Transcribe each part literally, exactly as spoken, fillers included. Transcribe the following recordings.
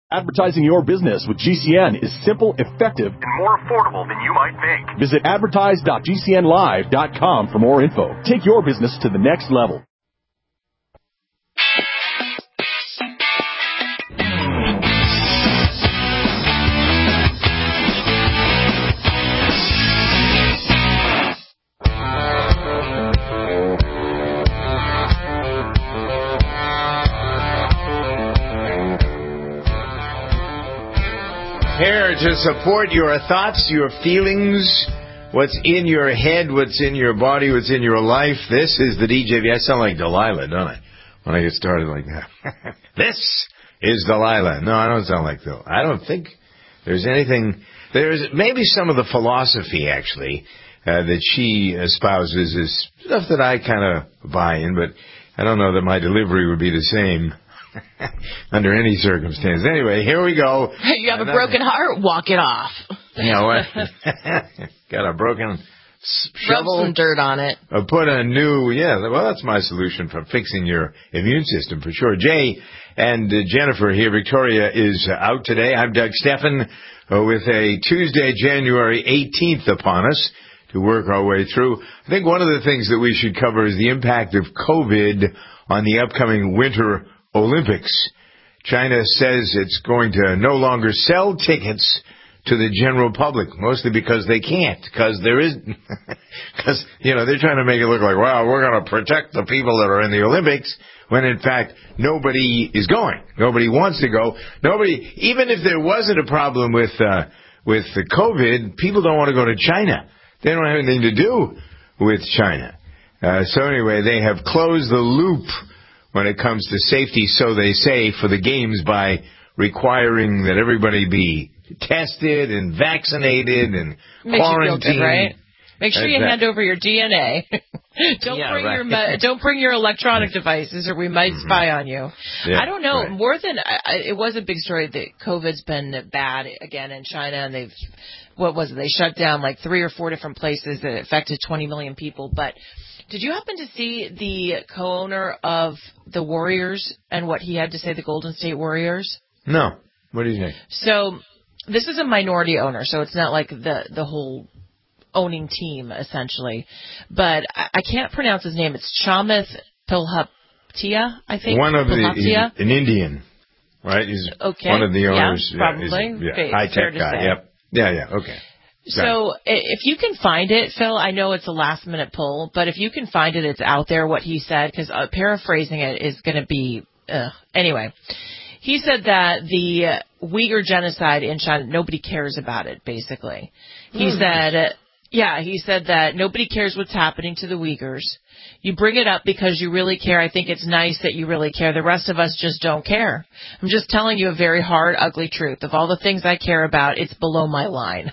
Advertising your business with G C N is simple, effective, and more affordable than you might think. Visit advertise dot g c n live dot com for more info. Take your business to the next level. Here to support your thoughts, your feelings, what's in your head, what's in your body, what's in your life. This is the D J V. I sound like Delilah, don't I? When I get started like that. This is Delilah. No, I don't sound like Delilah. I don't think there's anything. There's maybe some of the philosophy, actually, uh, that she espouses is stuff that I kind of buy in, but I don't know that my delivery would be the same. Under any circumstance. Anyway, here we go. You have a broken heart? Walk it off. You know what? Got a broken shovel? Rub some dirt on it. Or put a new, yeah, well, that's my solution for fixing your immune system for sure. Jay and uh, Jennifer here. Victoria is uh, out today. I'm Doug Steffen uh, with a Tuesday, January eighteenth upon us to work our way through. I think one of the things that we should cover is the impact of COVID on the upcoming Winter Olympics. China says it's going to no longer sell tickets to the general public, mostly because they can't, because there is, because, you know, they're trying to make it look like, wow, we're going to protect the people that are in the Olympics, when in fact nobody is going. Nobody wants to go. Nobody, even if there wasn't a problem with, uh, with the COVID, people don't want to go to China. They don't have anything to do with China. Uh, so anyway, they have closed the loop when it comes to safety, so they say, for the games by requiring that everybody be tested and vaccinated and Makes quarantined. You feel good, right? Make sure That's you that. hand over your D N A. don't yeah, bring right. your me- don't bring your electronic devices, or we might mm-hmm. spy on you. Yeah, I don't know. right. More than I, it was a big story that COVID's been bad again in China, and they've what was it? They shut down like three or four different places that affected twenty million people, but. Did you happen to see the co-owner of the Warriors and what he had to say, the Golden State Warriors? No. What do you think? So this is a minority owner, so it's not like the, the whole owning team, essentially. But I, I can't pronounce his name. It's Chamath Palihapitiya, I think. One of the, he's an Indian, right? He's okay. one of the owners. Yeah, probably. Yeah, yeah, high-tech guy, say. yep. Yeah, yeah, okay. So if you can find it, Phil, I know it's a last-minute poll, but if you can find it, it's out there, what he said, because uh, paraphrasing it is going to be, uh, anyway. He said that the Uyghur genocide in China, nobody cares about it, basically. He mm. said, uh, yeah, he said that nobody cares what's happening to the Uyghurs. You bring it up because you really care. I think it's nice that you really care. The rest of us just don't care. I'm just telling you a very hard, ugly truth. Of all the things I care about, it's below my line.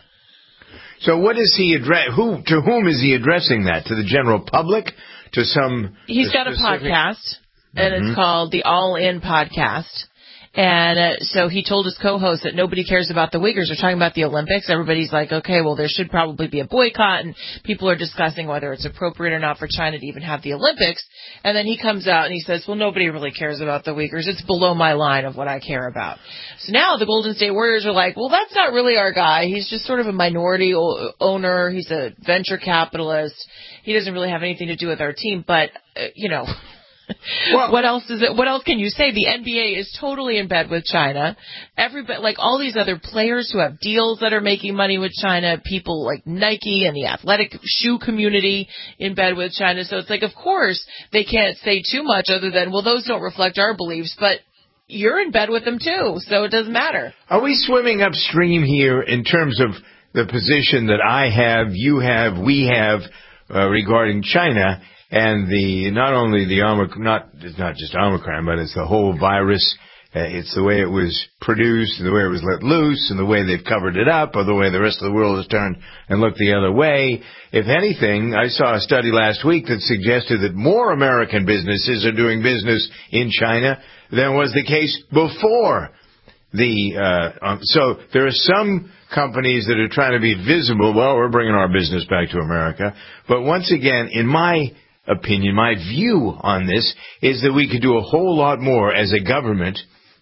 So what is he address? Who to whom is he addressing that? To the general public? To some? He's got specific... a podcast, and mm-hmm. it's called the All In Podcast. And uh, so he told his co-host that nobody cares about the Uyghurs. They're talking about the Olympics. Everybody's like, okay, well, there should probably be a boycott, and people are discussing whether it's appropriate or not for China to even have the Olympics. And then he comes out and he says, well, nobody really cares about the Uyghurs. It's below my line of what I care about. So now the Golden State Warriors are like, well, that's not really our guy. He's just sort of a minority o- owner. He's a venture capitalist. He doesn't really have anything to do with our team. But, uh, you know... Well, what else is it? What else can you say? The N B A is totally in bed with China. Everybody, like all these other players who have deals that are making money with China, people like Nike and the athletic shoe community in bed with China. So it's like, of course, they can't say too much other than, well, those don't reflect our beliefs, but you're in bed with them too, so it doesn't matter. Are we swimming upstream here in terms of the position that I have, you have, we have uh, regarding China? And the not only the Omicron, not it's not just Omicron, but it's the whole virus. Uh, it's the way it was produced, and the way it was let loose, and the way they've covered it up, or the way the rest of the world has turned and looked the other way. If anything, I saw a study last week that suggested that more American businesses are doing business in China than was the case before the. Uh, um, so there are some companies that are trying to be visible. Well, we're bringing our business back to America, but once again, in my opinion, my view on this is that we could do a whole lot more as a government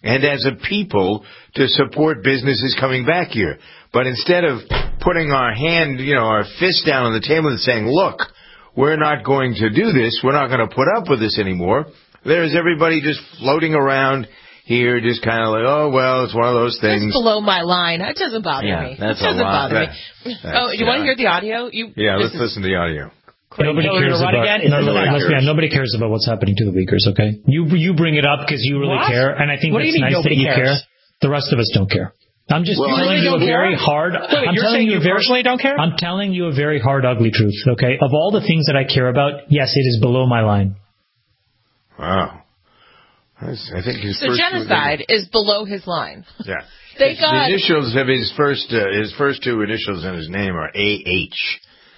and as a people to support businesses coming back here. But instead of putting our hand, you know, our fist down on the table and saying, look, we're not going to do this, we're not going to put up with this anymore, there's everybody just floating around here, just kind of like, oh, well, it's one of those things. It's below my line. That doesn't bother yeah, me. That's it doesn't a lot. bother That, me. Oh, you want to hear the audio? You, yeah, let's is, listen to the audio. Nobody cares about no, nobody, cares. Yeah, nobody cares about what's happening to the Uyghurs. Okay, you you bring it up because you really what? care, and I think what that's you nice that you cares? care. The rest of us don't care. I'm just well, telling you a care? very hard. Wait, I'm you're telling saying you, you very, personally don't care? I'm telling you a very hard, ugly truth. Okay, of all the things that I care about, yes, it is below my line. Wow. I think his so first genocide is below his line. Yeah. they got the initials of his first uh, his first two initials in his name are A H.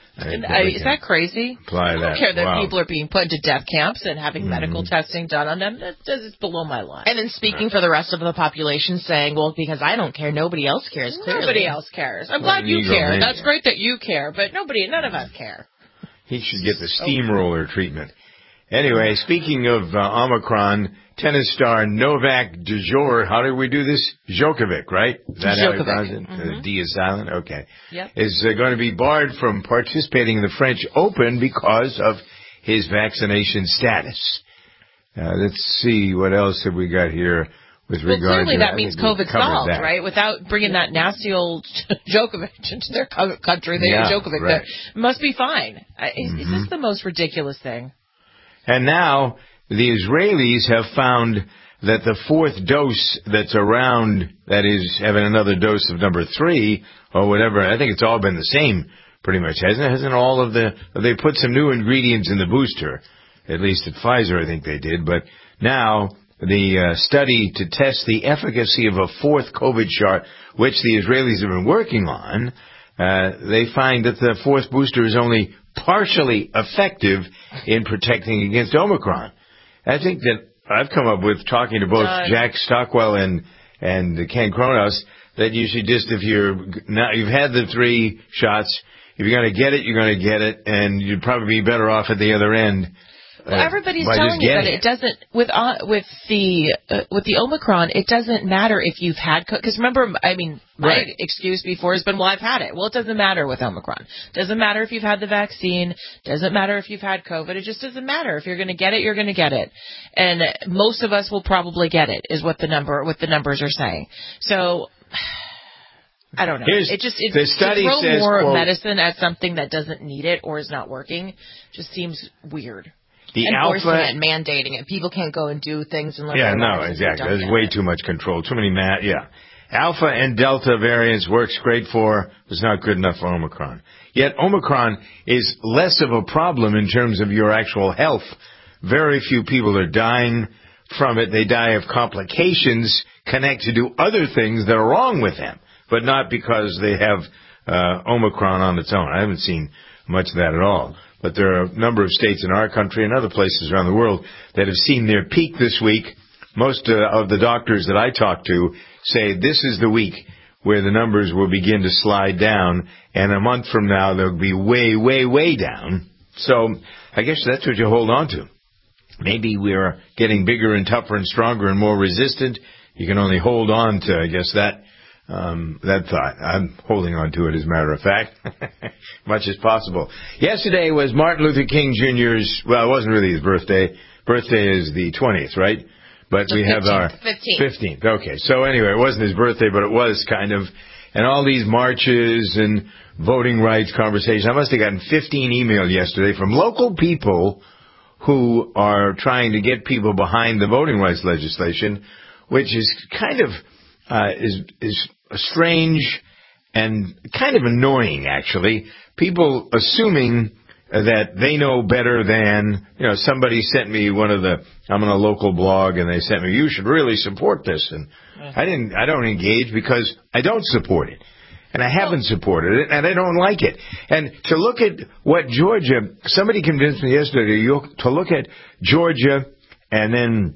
I, is that crazy? Apply I don't that. care that wow. people are being put into death camps and having mm-hmm. medical testing done on them. That, that is below my line. And then speaking for the rest of the population, saying, well, because I don't care, nobody else cares. Clearly. Nobody else cares. I'm what glad you care. Man. That's great that you care, but nobody, none of us care. He should get the steamroller treatment. Anyway, speaking of uh, Omicron, tennis star Novak Djokovic, how did we do this? Djokovic, right? Is that how you pronounce it? Mm-hmm. The D is silent? Okay. Yep. Is uh, going to be barred from participating in the French Open because of his vaccination status. Uh, let's see, what else have we got here with well, regard to... Well, clearly to, that means COVID solved, that. right? Without bringing that nasty old Djokovic into their country, they yeah, Djokovic, right. that must be fine. Is, mm-hmm. is this the most ridiculous thing? And now the Israelis have found that the fourth dose that's around, that is having another dose of number three or whatever, I think it's all been the same pretty much, hasn't it? Hasn't all of the, they put some new ingredients in the booster, at least at Pfizer I think they did, but now the uh, study to test the efficacy of a fourth COVID shot, which the Israelis have been working on, uh, they find that the fourth booster is only partially effective in protecting against Omicron. I think that I've come up with, talking to both uh, Jack Stockwell and and Ken Kronos, that you should just, if you're now you've had the three shots, if you're going to get it, you're going to get it, and you'd probably be better off at the other end. Well, everybody's uh, telling you that it. it doesn't with uh, with the uh, with the Omicron. It doesn't matter if you've had because remember, I mean, my right. excuse before has been, well, I've had it. Well, it doesn't matter with Omicron. Doesn't matter if you've had the vaccine. Doesn't matter if you've had COVID. It just doesn't matter. If you're going to get it, you're going to get it, and most of us will probably get it. Is what the number what the numbers are saying. So. I don't know. Here's, it just it, the study to throw says, more quote, medicine at something that doesn't need it or is not working just seems weird. The Enforcing alpha, it, mandating it. People can't go and do things unless yeah, they're no, exactly. There's way it. too much control. Too many ma- yeah. Alpha and Delta variants works great for, was not good enough for Omicron. Yet Omicron is less of a problem in terms of your actual health. Very few people are dying from it. They die of complications connected to other things that are wrong with them, but not because they have uh, Omicron on its own. I haven't seen much of that at all. But there are a number of states in our country and other places around the world that have seen their peak this week. Most uh, of the doctors that I talk to say this is the week where the numbers will begin to slide down, and a month from now they'll be way, way, way down. So I guess that's what you hold on to. Maybe we're getting bigger and tougher and stronger and more resistant. You can only hold on to, I guess, that Um, that thought. I'm holding on to it, as a matter of fact, much as possible. Yesterday was Martin Luther King Junior's, well, it wasn't really his birthday. Birthday is the twentieth, right? But the we have our fifteenth. fifteenth. Okay, so anyway, it wasn't his birthday, but it was kind of, and all these marches and voting rights conversations. I must have gotten fifteen emails yesterday from local people who are trying to get people behind the voting rights legislation, which is kind of, uh, is, is strange and kind of annoying, actually. People assuming that they know better than, you know, somebody sent me one of the, I'm on a local blog, and they sent me, you should really support this. And I didn't, I don't engage because I don't support it. And I haven't supported it, and I don't like it. And to look at what Georgia, somebody convinced me yesterday to look at Georgia and then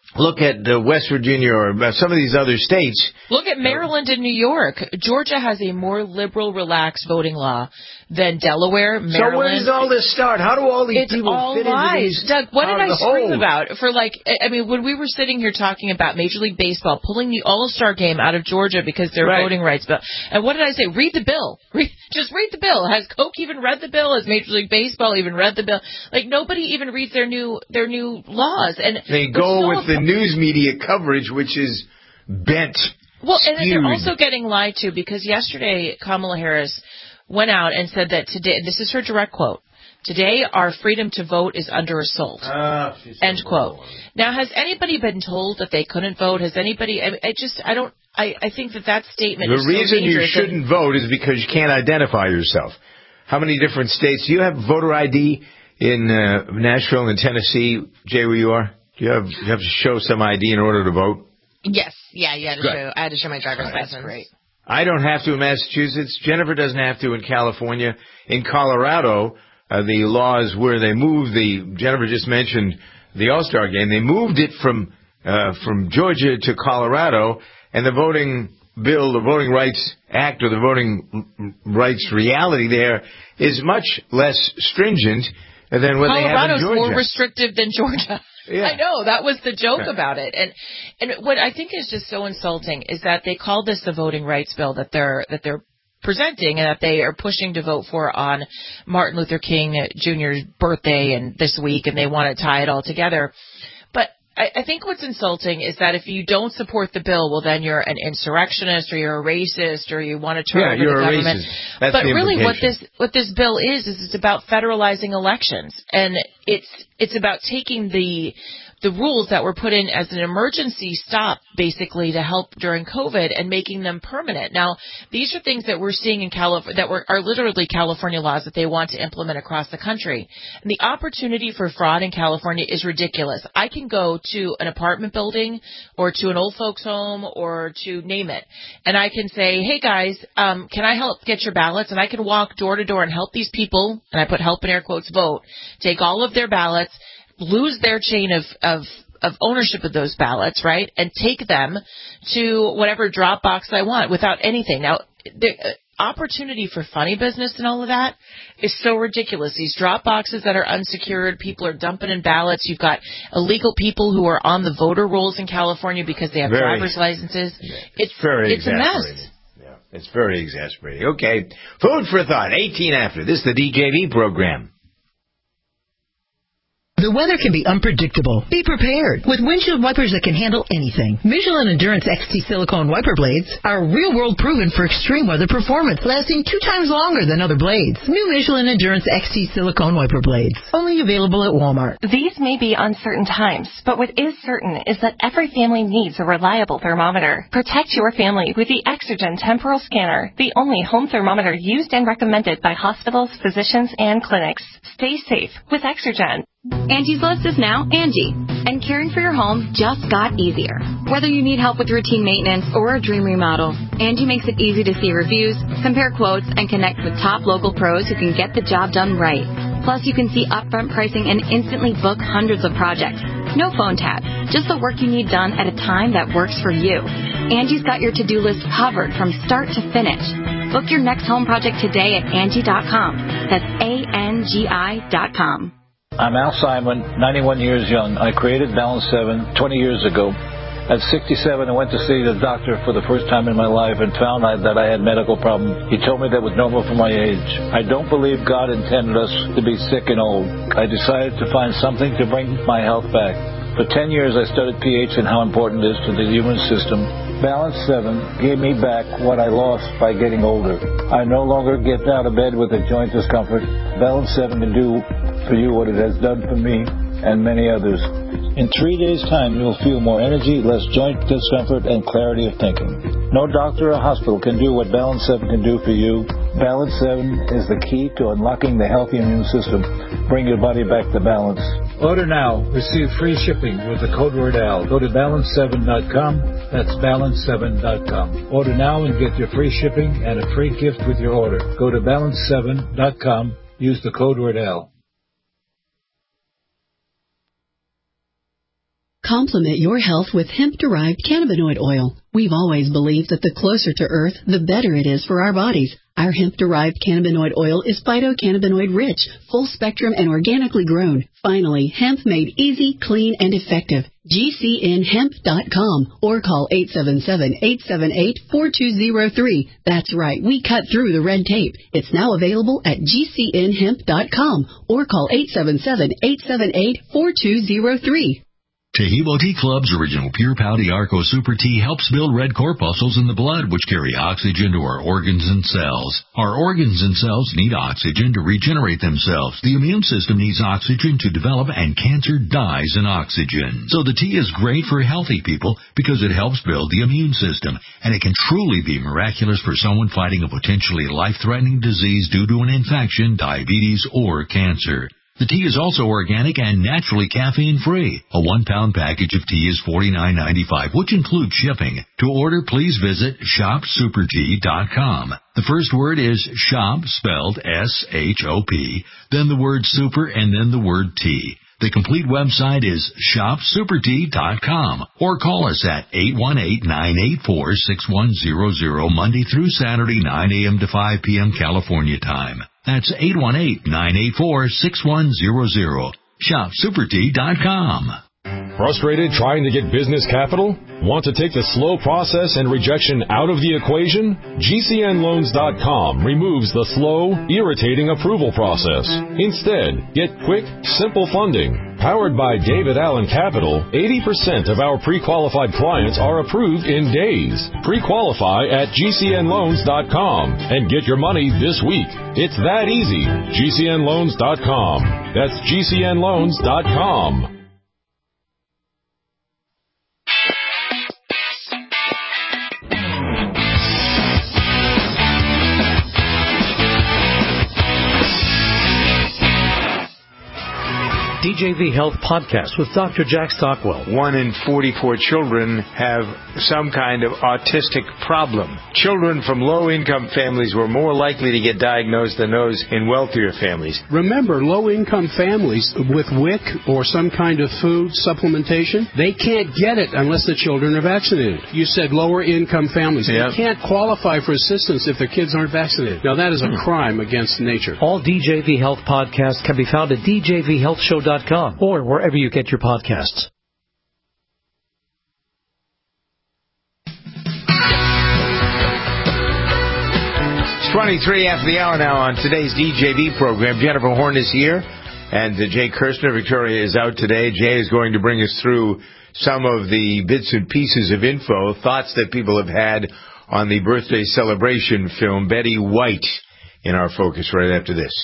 look at uh, West Virginia or uh, some of these other states. Look at Maryland and New York. Georgia has a more liberal, relaxed voting law than Delaware, Maryland. So where does all this start? How do all these it's people all fit lies. into these? Doug, what did I scream hole? about? For like, I mean, when we were sitting here talking about Major League Baseball pulling the All-Star game out of Georgia because their right. voting rights bill, and what did I say? Read the bill. Read, just read the bill. Has Coke even read the bill? Has Major League Baseball even read the bill? Like nobody even reads their new their new laws, and they go with the news media coverage, which is bent. Well, and skewed. they're also getting lied to because yesterday Kamala Harris went out and said that today, this is her direct quote, today our freedom to vote is under assault. Uh, End quote. Now, has anybody been told that they couldn't vote? Has anybody, I, I just, I don't, I, I think that that statement the is so reason you shouldn't and, vote is because you can't identify yourself. How many different states? Do you have voter I D in uh, Nashville and Tennessee, Jay, where you are? Do you have, you have to show some I D in order to vote? Yes. Yeah, you had to Good. show, I had to show my driver's right. license. Great. I don't have to in Massachusetts. Jennifer doesn't have to in California. In Colorado, uh, the laws where they moved the, Jennifer just mentioned the All-Star game, they moved it from uh, from Georgia to Colorado, and the voting bill, the Voting Rights Act, or the Voting Rights reality there is much less stringent than what they have in Georgia. Colorado's more restrictive than Georgia. Yeah. I know. That was the joke yeah. about it. And and what I think is just so insulting is that they call this the voting rights bill that they're that they're presenting and that they are pushing to vote for on Martin Luther King Junior's birthday and this week, and they want to tie it all together. But I, I think what's insulting is that if you don't support the bill, well, then you're an insurrectionist or you're a racist or you want to turn yeah, over you're the a government. Racist. That's but the really, what implication. this what this bill is is it's about federalizing elections, and it's it's about taking the the rules that were put in as an emergency stop, basically, to help during COVID and making them permanent. Now, these are things that we're seeing in California that were, are literally California laws that they want to implement across the country. And the opportunity for fraud in California is ridiculous. I can go to an apartment building or to an old folks home or to name it, and I can say, hey, guys, um, can I help get your ballots? And I can walk door to door and help these people, and I put help in air quotes, vote, take all of their ballots, lose their chain of, of, of ownership of those ballots, right, and take them to whatever drop box I want without anything. Now, the uh, opportunity for funny business and all of that is so ridiculous. These drop boxes that are unsecured, people are dumping in ballots. You've got illegal people who are on the voter rolls in California because they have very, driver's licenses. Yeah, it's it's very it's a mess. Yeah, it's very exasperating. Okay, food for thought, eighteen after. This is the D J V program. The weather can be unpredictable. Be prepared with windshield wipers that can handle anything. Michelin Endurance X T silicone wiper blades are real-world proven for extreme weather performance, lasting two times longer than other blades. New Michelin Endurance X T silicone wiper blades, only available at Walmart. These may be uncertain times, but what is certain is that every family needs a reliable thermometer. Protect your family with the Exergen Temporal Scanner, the only home thermometer used and recommended by hospitals, physicians, and clinics. Stay safe with Exergen. Angie's List is now Angie, and caring for your home just got easier. Whether you need help with routine maintenance or a dream remodel, Angie makes it easy to see reviews, compare quotes, and connect with top local pros who can get the job done right. Plus, you can see upfront pricing and instantly book hundreds of projects. No phone tap, just the work you need done at a time that works for you. Angie's got your to-do list covered from start to finish. Book your next home project today at Angie dot com. That's A N G I dot com. I'm Al Simon, ninety-one years young. I created Balance seven twenty years ago. At sixty-seven, I went to see the doctor for the first time in my life and found that I had medical problems. He told me that was normal for my age. I don't believe God intended us to be sick and old. I decided to find something to bring my health back. For ten years, I studied pH and how important it is to the human system. Balance seven gave me back what I lost by getting older. I no longer get out of bed with a joint discomfort. Balance seven can do for you what it has done for me and many others. In three days' time, you will feel more energy, less joint discomfort, and clarity of thinking. No doctor or hospital can do what Balance seven can do for you. Balance seven is the key to unlocking the healthy immune system. Bring your body back to balance. Order now. Receive free shipping with the code word A L. Go to balance seven dot com. That's balance seven dot com. Order now and get your free shipping and a free gift with your order. Go to balance seven dot com. Use the code word A L. Complement your health with hemp-derived cannabinoid oil. We've always believed that the closer to Earth, the better it is for our bodies. Our hemp-derived cannabinoid oil is phytocannabinoid rich, full spectrum, and organically grown. Finally, hemp made easy, clean, and effective. G C N hemp dot com or call eight seven seven, eight seven eight, four two zero three. That's right, we cut through the red tape. It's now available at G C N hemp dot com or call eight seven seven, eight seven eight, four two zero three. Tehebo Tea Club's original Pure Pau Arco Super Tea helps build red corpuscles in the blood, which carry oxygen to our organs and cells. Our organs and cells need oxygen to regenerate themselves. The immune system needs oxygen to develop, and cancer dies in oxygen. So the tea is great for healthy people because it helps build the immune system, and it can truly be miraculous for someone fighting a potentially life-threatening disease due to an infection, diabetes, or cancer. The tea is also organic and naturally caffeine-free. A one-pound package of tea is forty-nine ninety-five, which includes shipping. To order, please visit shop super tea dot com. The first word is shop, spelled S H O P, then the word super, and then the word tea. The complete website is shop super tea dot com, or call us at eight one eight, nine eight four, six one zero zero, Monday through Saturday, nine a.m. to five p.m. California time. That's eight one eight, nine eight four, six one zero zero. shop super tea dot com. Frustrated trying to get business capital? Want to take the slow process and rejection out of the equation? G C N loans dot com removes the slow, irritating approval process. Instead, get quick, simple funding. Powered by David Allen Capital, eighty percent of our pre-qualified clients are approved in days. Pre-qualify at G C N loans dot com and get your money this week. It's that easy. G C N loans dot com. That's G C N loans dot com. D J V Health Podcast with Doctor Jack Stockwell. One in forty-four children have some kind of autistic problem. Children from low-income families were more likely to get diagnosed than those in wealthier families. Remember, low-income families with W I C or some kind of food supplementation, they can't get it unless the children are vaccinated. You said lower-income families. Yep. They can't qualify for assistance if their kids aren't vaccinated. Now, that is a crime against nature. All D J V Health podcasts can be found at D J V health show dot com or wherever you get your podcasts. It's twenty-three after the hour now on today's D J V program. Jennifer Horn is here, and uh, Jay Kirshner. Victoria is out today. Jay is going to bring us through some of the bits and pieces of info, thoughts that people have had on the birthday celebration film Betty White in our focus right after this.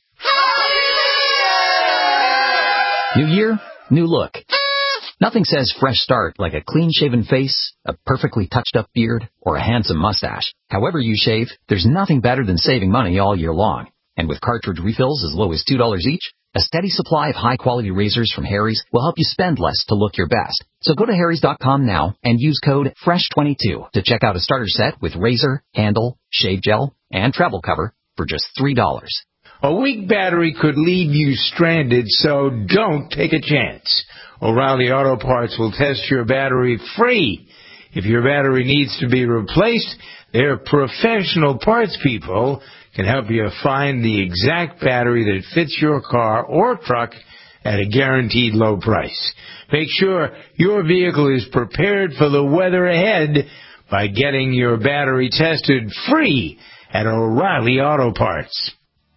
New year, new look. Nothing says fresh start like a clean-shaven face, a perfectly touched-up beard, or a handsome mustache. However you shave, there's nothing better than saving money all year long. And with cartridge refills as low as two dollars each, a steady supply of high-quality razors from Harry's will help you spend less to look your best. So go to harrys dot com now and use code fresh twenty-two to check out a starter set with razor, handle, shave gel, and travel cover for just three dollars. A weak battery could leave you stranded, so don't take a chance. O'Reilly Auto Parts will test your battery free. If your battery needs to be replaced, their professional parts people can help you find the exact battery that fits your car or truck at a guaranteed low price. Make sure your vehicle is prepared for the weather ahead by getting your battery tested free at O'Reilly Auto Parts.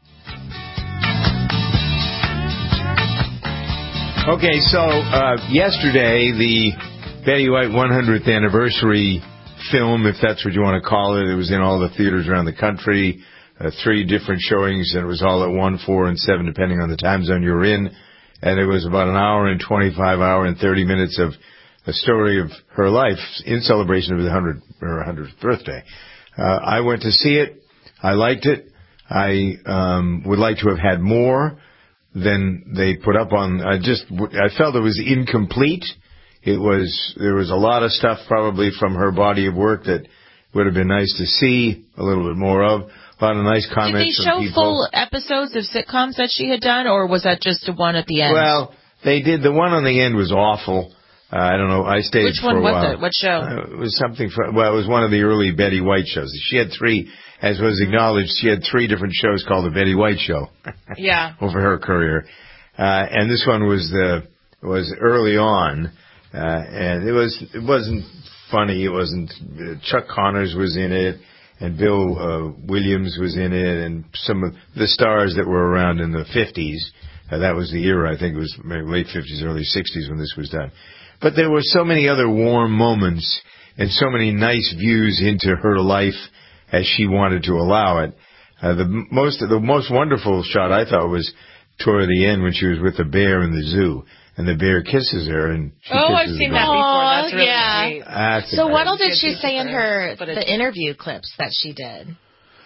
Okay, so uh, yesterday, the Betty White one hundredth anniversary film, if that's what you want to call it, it was in all the theaters around the country, uh, three different showings, and it was all at one, four, and seven, depending on the time zone you were in, and it was about an hour and twenty-five hour and thirty minutes of the story of her life in celebration of the one hundredth, her one hundredth birthday. Uh, I went to see it. I liked it. I um, would like to have had more than they put up on. I just I felt it was incomplete. It was there was a lot of stuff probably from her body of work that would have been nice to see a little bit more of. A lot of nice comments. Did they show from people. full episodes of sitcoms that she had done, or was that just one at the end? Well, they did. The one on the end was awful. Uh, I don't know. I stayed Which for one a was while. it? What show? Uh, it was something for, well, it was one of the early Betty White shows. She had three, as was acknowledged, she had three different shows called the Betty White Show. Yeah. Over her career. Uh, and this one was the, was early on. Uh, and it was, it wasn't funny. It wasn't, uh, Chuck Connors was in it, and Bill, uh, Williams was in it, and some of the stars that were around in the fifties. Uh, that was the era, I think it was maybe late fifties, early sixties when this was done. But there were so many other warm moments and so many nice views into her life as she wanted to allow it. Uh, the most the most wonderful shot I thought was toward the end when she was with the bear in the zoo, and the bear kisses her, and she oh, kisses I've the seen bear. that before. That's really yeah. sweet. That's so great. what else did she say in her the interview clips that she did?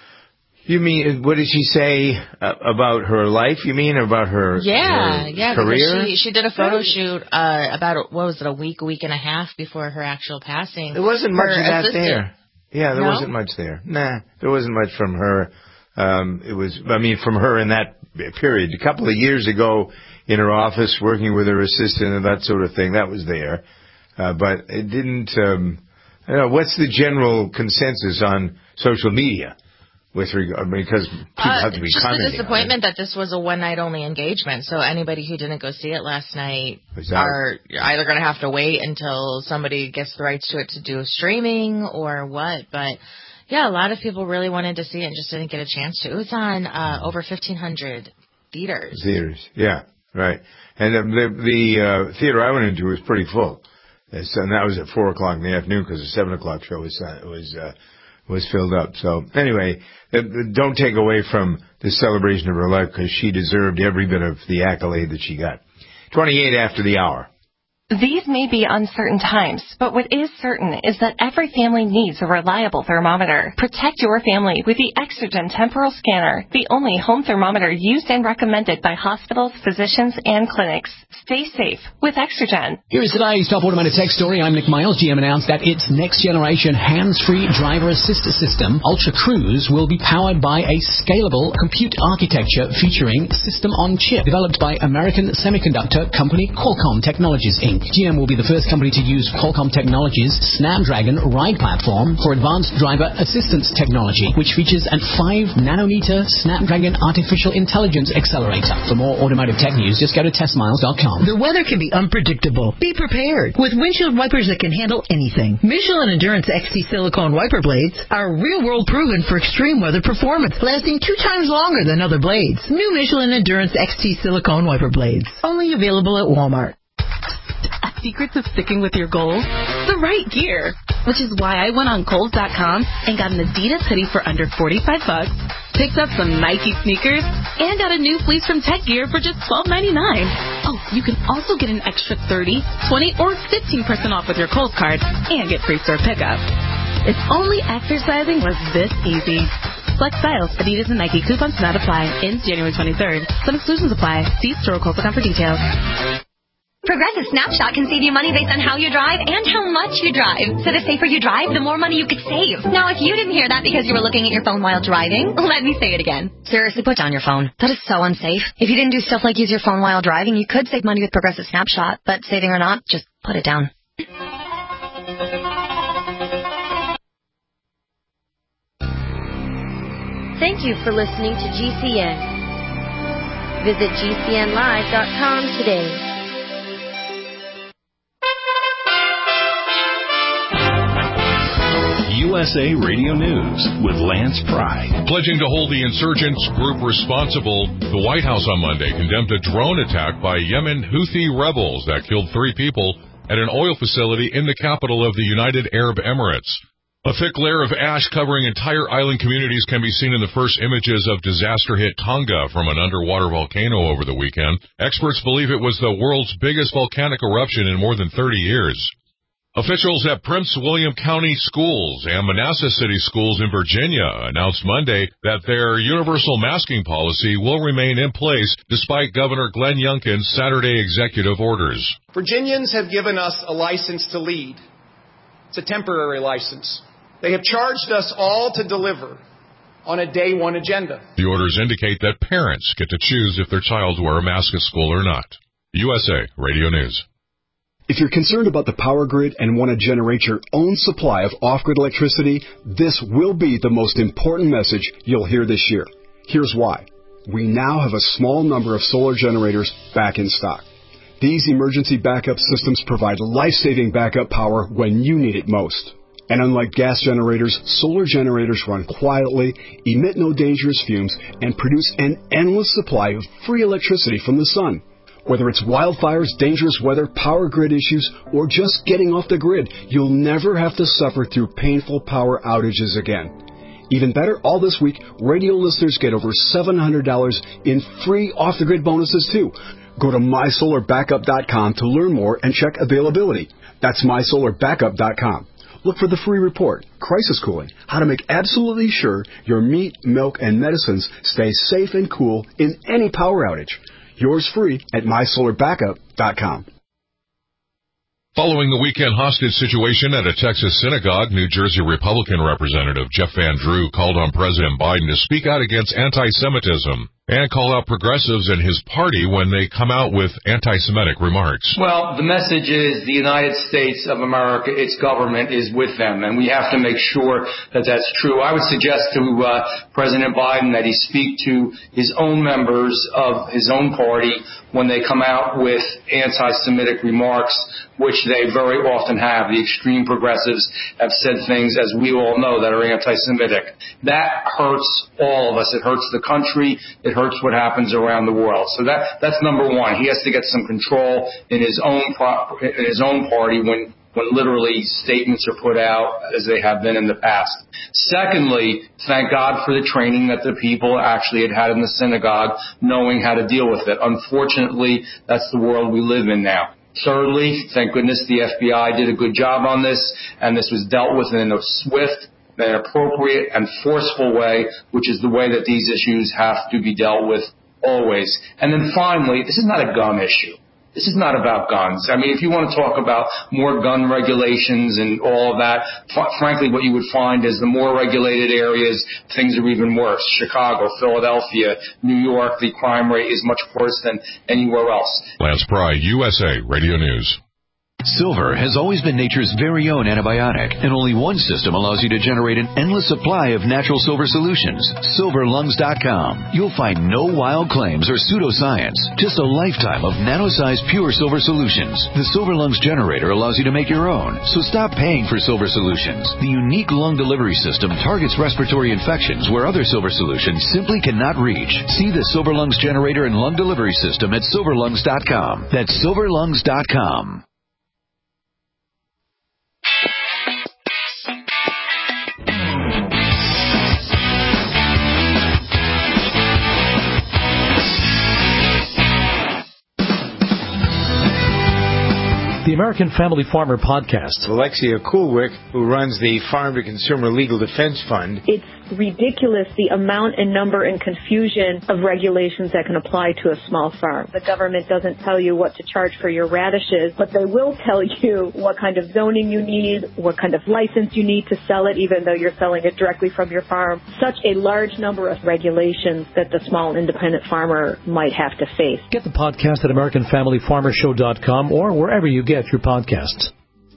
You mean, what did she say uh, about her life? You mean about her, yeah, her yeah, career? She, she did a photo shoot uh, about, what was it, a week, a week and a half before her actual passing. There wasn't much her of that assistant. there. Yeah, there No? wasn't much there. Nah, there wasn't much from her. Um, it was, I mean, from her in that period. A couple of years ago in her office working with her assistant and that sort of thing, that was there. Uh, but it didn't, um, I don't know, what's the general consensus on social media? With regard, because people Uh, have to be just commenting the disappointment that this was a one-night only engagement. So anybody who didn't go see it last night are either going to have to wait until somebody gets the rights to it to do streaming or what. But yeah, a lot of people really wanted to see it and just didn't get a chance to. It was on uh, over fifteen hundred theaters. Theaters, yeah, right. And uh, the the uh, theater I went into was pretty full, and that was at four o'clock in the afternoon because the seven o'clock show was uh, was. Uh, was filled up. So anyway, don't take away from the celebration of her life because she deserved every bit of the accolade that she got. twenty-eight after the hour. These may be uncertain times, but what is certain is that every family needs a reliable thermometer. Protect your family with the Exergen Temporal Scanner, the only home thermometer used and recommended by hospitals, physicians, and clinics. Stay safe with Exergen. Here is today's top automotive tech story. I'm Nick Miles. G M announced that its next-generation hands-free driver assist system, Ultra Cruise, will be powered by a scalable compute architecture featuring system-on-chip developed by American semiconductor company Qualcomm Technologies, Incorporated. G M will be the first company to use Qualcomm Technologies' Snapdragon Ride platform for advanced driver assistance technology, which features a five nanometer Snapdragon artificial intelligence accelerator. For more automotive tech news, just go to test miles dot com. The weather can be unpredictable. Be prepared with windshield wipers that can handle anything. Michelin Endurance X T silicone wiper blades are real-world proven for extreme weather performance, lasting two times longer than other blades. New Michelin Endurance X T silicone wiper blades, only available at Walmart. Secrets of sticking with your goals? The right gear. Which is why I went on Kohl's dot com and got an Adidas hoodie for under forty-five bucks, picked up some Nike sneakers, and got a new fleece from Tech Gear for just twelve ninety-nine. Oh, you can also get an extra thirty, twenty, or fifteen percent off with your Kohl's card and get free store pickup. If only exercising was this easy. Flex styles, Adidas and Nike coupons not apply. Ends January twenty-third. Some exclusions apply. See store Kohl's dot com for details. Progressive Snapshot can save you money based on how you drive and how much you drive. So the safer you drive, the more money you could save. Now, if you didn't hear that because you were looking at your phone while driving, let me say it again. Seriously, put down your phone. That is so unsafe. If you didn't do stuff like use your phone while driving, you could save money with Progressive Snapshot. But saving or not, just put it down. Thank you for listening to G C N. Visit G C N live dot com today. U S A Radio News with Lance Pry. Pledging to hold the insurgents group responsible, the White House on Monday condemned a drone attack by Yemen Houthi rebels that killed three people at an oil facility in the capital of the United Arab Emirates. A thick layer of ash covering entire island communities can be seen in the first images of disaster-hit Tonga from an underwater volcano over the weekend. Experts believe it was the world's biggest volcanic eruption in more than thirty years. Officials at Prince William County Schools and Manassas City Schools in Virginia announced Monday that their universal masking policy will remain in place despite Governor Glenn Youngkin's Saturday executive orders. Virginians have given us a license to lead. It's a temporary license. They have charged us all to deliver on a day one agenda. The orders indicate that parents get to choose if their child wear a mask at school or not. U S A Radio News. If you're concerned about the power grid and want to generate your own supply of off-grid electricity, this will be the most important message you'll hear this year. Here's why. We now have a small number of solar generators back in stock. These emergency backup systems provide life-saving backup power when you need it most. And unlike gas generators, solar generators run quietly, emit no dangerous fumes, and produce an endless supply of free electricity from the sun. Whether it's wildfires, dangerous weather, power grid issues, or just getting off the grid, you'll never have to suffer through painful power outages again. Even better, all this week, radio listeners get over seven hundred dollars in free off-the-grid bonuses, too. Go to my solar backup dot com to learn more and check availability. That's my solar backup dot com. Look for the free report, Crisis Cooling, how to make absolutely sure your meat, milk, and medicines stay safe and cool in any power outage. Yours free at my solar backup dot com. Following the weekend hostage situation at a Texas synagogue, New Jersey Republican Representative Jeff Van Drew called on President Biden to speak out against anti-Semitism and call out progressives in his party when they come out with anti-Semitic remarks. Well, the message is the United States of America, its government, is with them, and we have to make sure that that's true. I would suggest to uh, President Biden that he speak to his own members of his own party when they come out with anti-Semitic remarks, which they very often have. The extreme progressives have said things, as we all know, that are anti-Semitic. That hurts all of us. It hurts the country. It hurts what happens around the world. So that that's number one. He has to get some control in his own pro- in his own party when when literally statements are put out as they have been in the past. Secondly, thank God for the training that the people actually had had in the synagogue, knowing how to deal with it. Unfortunately, that's the world we live in now. Thirdly, thank goodness the F B I did a good job on this, and this was dealt with in a swift, an appropriate and forceful way, which is the way that these issues have to be dealt with always. And then finally, this is not a gun issue. This is not about guns. I mean, if you want to talk about more gun regulations and all of that, f- frankly, what you would find is the more regulated areas, things are even worse. Chicago, Philadelphia, New York, the crime rate is much worse than anywhere else. Lance Pry, U S A Radio News. Silver has always been nature's very own antibiotic, and only one system allows you to generate an endless supply of natural silver solutions. silver lungs dot com. You'll find no wild claims or pseudoscience, just a lifetime of nano-sized pure silver solutions. The Silver Lungs generator allows you to make your own, so stop paying for silver solutions. The unique lung delivery system targets respiratory infections where other silver solutions simply cannot reach. See the Silver Lungs generator and lung delivery system at silver lungs dot com. That's silver lungs dot com. The American Family Farmer Podcast. Alexia Kulwick, who runs the Farm to Consumer Legal Defense Fund. It's ridiculous the amount and number and confusion of regulations that can apply to a small farm. The government doesn't tell you what to charge for your radishes, but they will tell you what kind of zoning you need, what kind of license you need to sell it, even though you're selling it directly from your farm. Such a large number of regulations that the small independent farmer might have to face. Get the podcast at american family farmer show dot com or wherever you get your podcasts.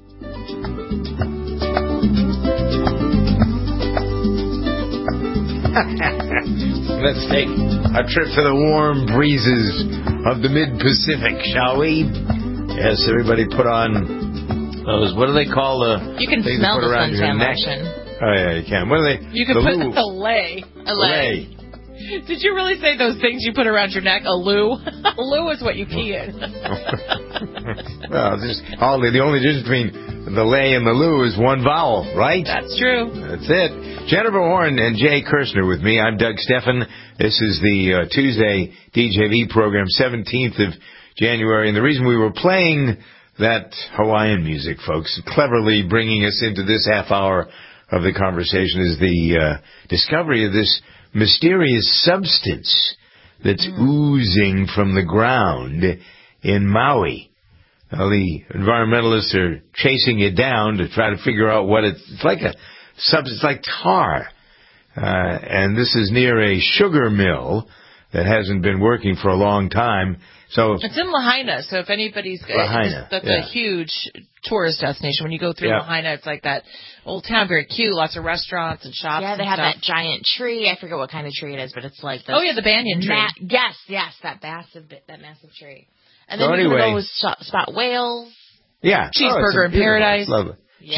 Let's take a trip to the warm breezes of the mid-Pacific, shall we? Yes, everybody put on those, what do they call the You can things smell put the around your suntan neck? lotion. Oh, yeah, you can. What are they? You can the put loo. a lay. A lay. lay. Did you really say those things you put around your neck? A loo? A loo is what you pee in. Well, just all the, the only difference between the lay and the loo is one vowel, right? That's true. That's it. Jennifer Horn and Jay Kirshner with me. I'm Doug Steffen. This is the uh, Tuesday D J V program, seventeenth of January. And the reason we were playing that Hawaiian music, folks, cleverly bringing us into this half hour of the conversation, is the uh, discovery of this mysterious substance that's mm. oozing from the ground in Maui. Now, the environmentalists are chasing it down to try to figure out what it's, it's like a substance, like tar. Uh, and this is near a sugar mill that hasn't been working for a long time. So it's in Lahaina. So if anybody's, Lahaina, that's yeah. a huge tourist destination. When you go through yeah. Lahaina, it's like that old town, very cute, lots of restaurants and shops. Yeah, they and have stuff. that giant tree. I forget what kind of tree it is, but it's like the oh yeah, the banyan tree. Ma- yes, yes, that massive, that massive tree. And so then anyway, you can go spot whales. Yeah, cheeseburger oh, in paradise. Yep, Lovely.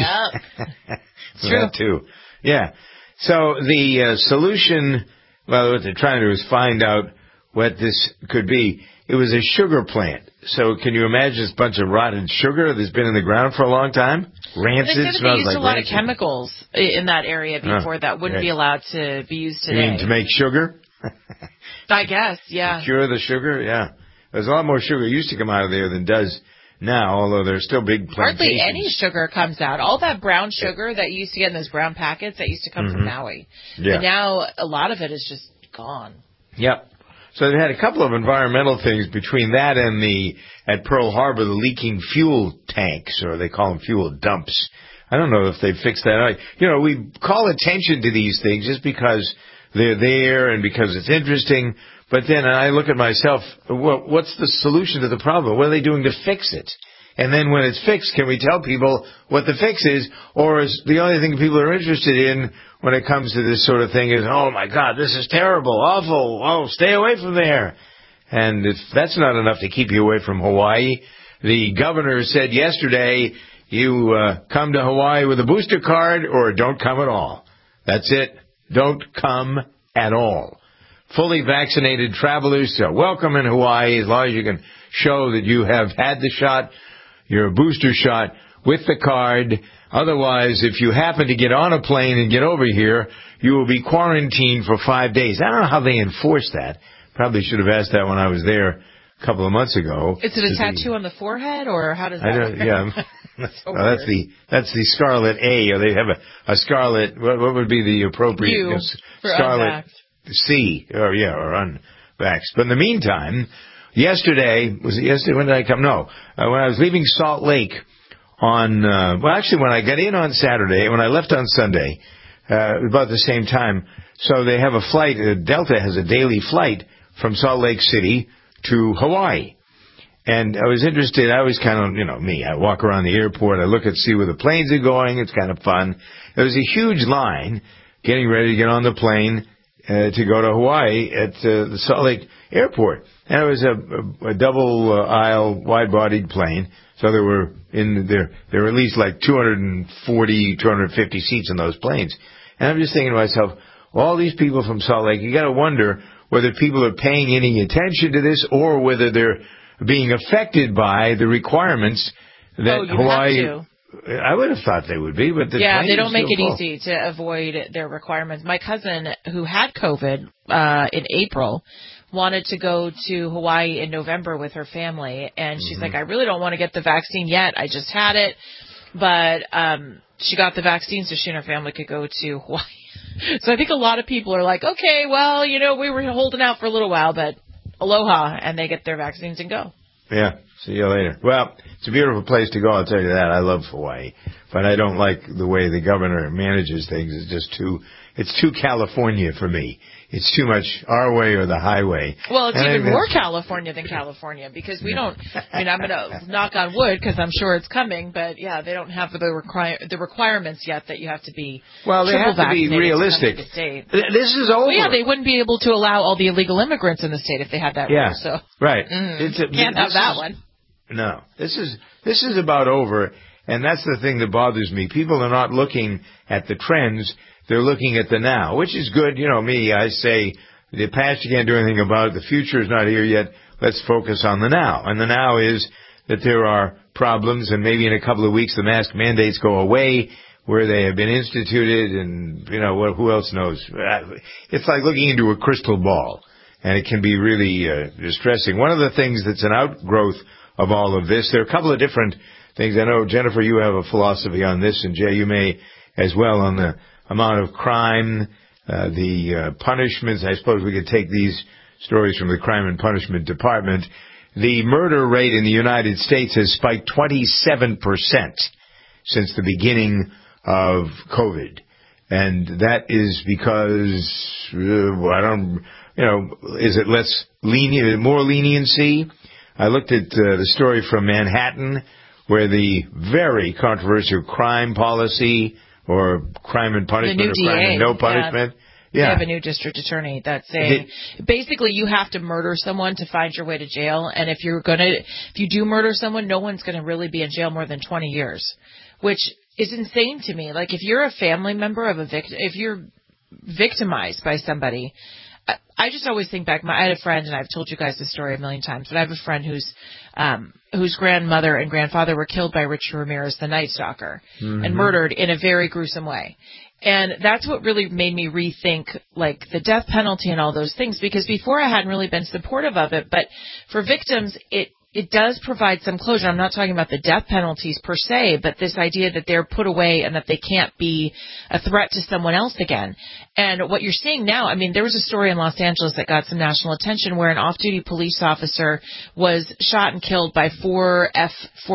it's true. That too. Yeah. So the uh, solution, well, what they're trying to do is find out what this could be. It was a sugar plant. So can you imagine this bunch of rotten sugar that's been in the ground for a long time? Rancid, they said that smells they used like a lot rancid. of chemicals in that area before oh, that wouldn't right. be allowed to be used today. You mean to make sugar? I guess, yeah. To cure the sugar? Yeah. There's a lot more sugar used to come out of there than does now, although there's still big plantations. Hardly any sugar comes out. All that brown sugar that you used to get in those brown packets, that used to come mm-hmm. from Maui. Yeah. But now a lot of it is just gone. Yep. So they had a couple of environmental things between that and the, at Pearl Harbor, the leaking fuel tanks, or they call them fuel dumps. I don't know if they fixed that out. You know, we call attention to these things just because they're there and because it's interesting. But then I look at myself, well, what's the solution to the problem? What are they doing to fix it? And then when it's fixed, can we tell people what the fix is? Or is the only thing people are interested in when it comes to this sort of thing is, oh, my God, this is terrible, awful, oh, stay away from there. And if that's not enough to keep you away from Hawaii, the governor said yesterday, you uh, come to Hawaii with a booster card or don't come at all. That's it. Don't come at all. Fully vaccinated travelers are welcome in Hawaii as long as you can show that you have had the shot, your booster shot with the card. Otherwise, if you happen to get on a plane and get over here, you will be quarantined for five days. I don't know how they enforce that. Probably should have asked that when I was there a couple of months ago. Is it a tattoo the, on the forehead, or how does that I don't, work? Yeah. that's, so well, that's the that's the Scarlet A, or they have a, a Scarlet, what, what would be the appropriate? U, you know, for Scarlet unvaxxed. C, or yeah, or unvaxxed. But in the meantime, yesterday, was it yesterday? When did I come? No. Uh, when I was leaving Salt Lake on, uh, well, actually, when I got in on Saturday, when I left on Sunday, uh, about the same time, so they have a flight, uh, Delta has a daily flight from Salt Lake City to Hawaii. And I was interested, I was kind of, you know, me, I walk around the airport, I look and see where the planes are going, it's kind of fun. There was a huge line getting ready to get on the plane uh, to go to Hawaii at uh, the Salt Lake Airport. And it was a, a, a double uh, aisle, wide-bodied plane, so there were in there there were at least like two hundred forty, two hundred fifty seats in those planes. And I'm just thinking to myself, well, all these people from Salt Lake, you got to wonder whether people are paying any attention to this or whether they're being affected by the requirements that oh, you Hawaii. Have to. I would have thought they would be, but the yeah, they don't make it full. easy to avoid their requirements. My cousin, who had COVID uh, in April, wanted to go to Hawaii in November with her family, and she's mm-hmm. like, I really don't want to get the vaccine yet. I just had it, but um, she got the vaccine so she and her family could go to Hawaii. So I think a lot of people are like, okay, well, you know, we were holding out for a little while, but aloha, and they get their vaccines and go. Yeah, see you later. Well, it's a beautiful place to go, I'll tell you that. I love Hawaii, but I don't like the way the governor manages things. It's just too, it's too California for me. It's too much our way or the highway. Well, it's and even I, more California than California because we don't, I mean, I'm going to knock on wood because I'm sure it's coming, but yeah, they don't have the require, the requirements yet that you have to be Well, they have to be realistic. To state. This is over. Well, yeah, they wouldn't be able to allow all the illegal immigrants in the state if they had that yeah, rule. So. Right. Mm, it's a, can't have that is, one. No. This is, this is about over, and that's the thing that bothers me. People are not looking at the trends. They're looking at the now, which is good. You know me, I say, the past you can't do anything about it. The future is not here yet. Let's focus on the now. And the now is that there are problems, and maybe in a couple of weeks the mask mandates go away where they have been instituted, and, you know, who else knows? It's like looking into a crystal ball, and it can be really uh, distressing. One of the things that's an outgrowth of all of this, there are a couple of different things. I know, Jennifer, you have a philosophy on this, and Jay, you may as well, on the amount of crime, Uh, the uh, punishments. I suppose we could take these stories from the Crime and Punishment Department. The murder rate in the United States has spiked twenty-seven percent since the beginning of COVID. And that is because, uh, I don't, you know, is it less lenient, more leniency? I looked at uh, the story from Manhattan, where the very controversial crime policy or crime and punishment or crime and no punishment. Yeah. Yeah. They have a new district attorney that's saying basically you have to murder someone to find your way to jail. And if you're going to, if you do murder someone, no one's going to really be in jail more than twenty years, which is insane to me. Like if you're a family member of a victim, if you're victimized by somebody, I, I just always think back. My, I had a friend, and I've told you guys this story a million times, but I have a friend whose, um, whose grandmother and grandfather were killed by Richard Ramirez, the Night Stalker, mm-hmm. and murdered in a very gruesome way. And that's what really made me rethink, like, the death penalty and all those things, because before I hadn't really been supportive of it. But for victims, it, it does provide some closure. I'm not talking about the death penalties per se, but this idea that they're put away and that they can't be a threat to someone else again. And what you're seeing now, I mean, there was a story in Los Angeles that got some national attention where an off-duty police officer was shot and killed by four F